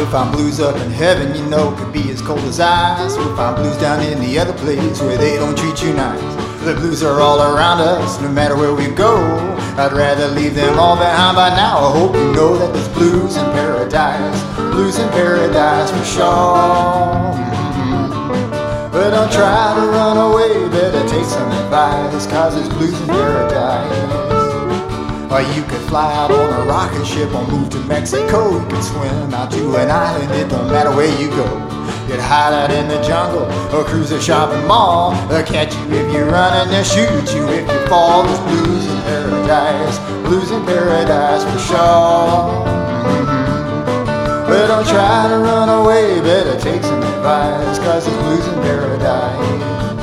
We'll find blues up in heaven, you know, could be as cold as ice. We'll find blues down in the other place where they don't treat you nice. The blues are all around us, no matter where we go. I'd rather leave them all behind by now. I hope you know that there's blues in paradise. Blues in paradise for sure. But don't try to run away, better take some advice, cause there's blues in paradise. Or you could fly out on a rocket ship or move to Mexico. You could swim out to an island, it don't matter where you go. You'd hide out in the jungle or cruise a shopping mall. They'll catch you if you're running, they'll shoot you if you fall. There's blues in paradise, blues in paradise for sure. But don't try to run away, better take some advice, cause there's blues in paradise.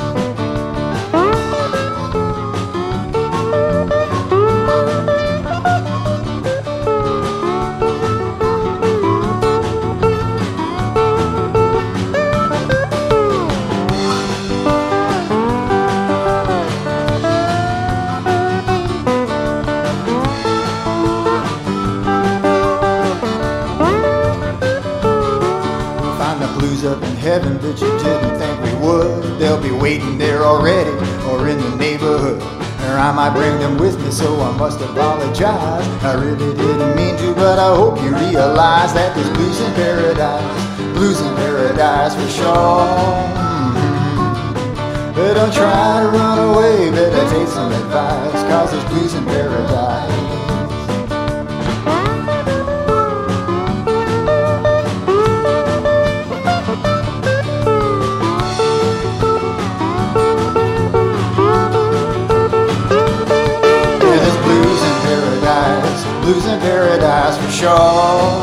Up in heaven, but you didn't think we would. They'll be waiting there already, or in the neighborhood. Or I might bring them with me, so I must apologize. I really didn't mean to, but I hope you realize that there's blues in paradise for sure. But don't try to run away, better take some advice, cause there's blues in paradise. Blues in paradise for sure.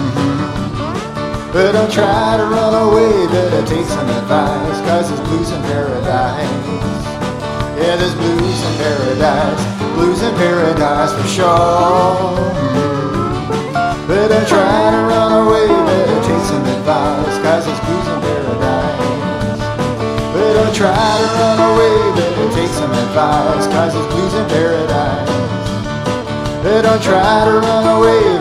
But don't try to run away, better take some advice, cause there's blues in paradise. Yeah, there's blues in paradise for sure. But don't try to run away, better take some advice, cause there's blues in paradise. But don't try to run away, better take some advice, cause there's blues in paradise. Don't try to run away,